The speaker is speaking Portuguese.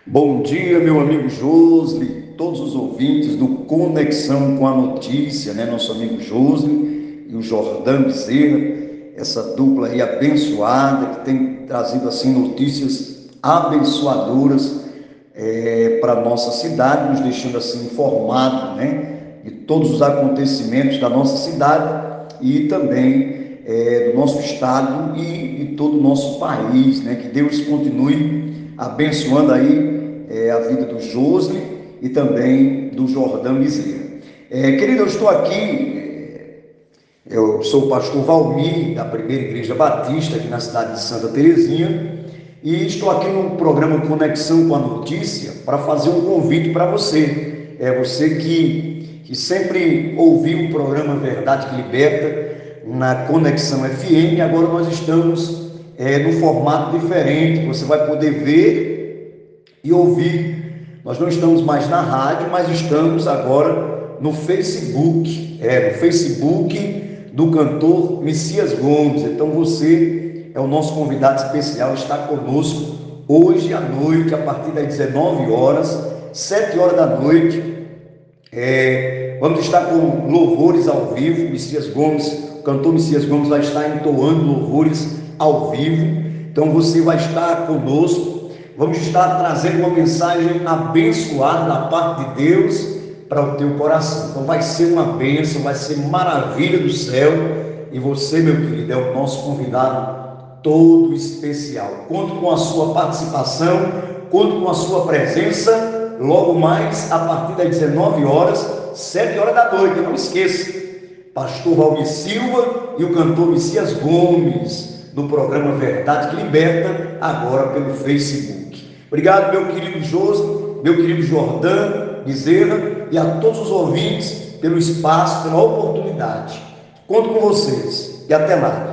Bom dia, meu amigo Josli, todos os ouvintes do Conexão com a Notícia, né? Nosso amigo Josli e o Jordão Bezerra, essa dupla aí abençoada que tem trazido assim notícias abençoadoras para a nossa cidade, nos deixando assim informados, né? De todos os acontecimentos da nossa cidade e também do nosso estado e de todo o nosso país, né? Que Deus continue abençoando aí a vida do Josli e também do Jordão Bezerra. Querido, eu estou aqui, eu sou o pastor Valmir, da Primeira Igreja Batista, aqui na cidade de Santa Terezinha, e estou aqui no programa Conexão com a Notícia para fazer um convite para você. Você que sempre ouviu o programa Verdade que Liberta na Conexão FM, agora nós estamos num formato diferente, você vai poder ver e ouvir. Nós não estamos mais na rádio, mas estamos agora no Facebook, no Facebook do cantor Messias Gomes. Então você é o nosso convidado especial, está conosco hoje à noite, a partir das 19 horas, 7 horas da noite. Vamos estar com louvores ao vivo. Messias Gomes, o cantor Messias Gomes vai estar entoando louvores ao vivo. Então você vai estar conosco. Vamos estar trazendo uma mensagem abençoada da parte de Deus para o teu coração. Então vai ser uma bênção, vai ser maravilha do céu. E você, meu querido, é o nosso convidado todo especial. Conto com a sua participação, conto com a sua presença. Logo mais, a partir das 19 horas, 7 horas da noite. Não esqueça, pastor Valmir Silva e o cantor Messias Gomes, no programa Verdade que Liberta, agora pelo Facebook. Obrigado, meu querido José, meu querido Jordão Bezerra e a todos os ouvintes pelo espaço, pela oportunidade. Conto com vocês e até lá.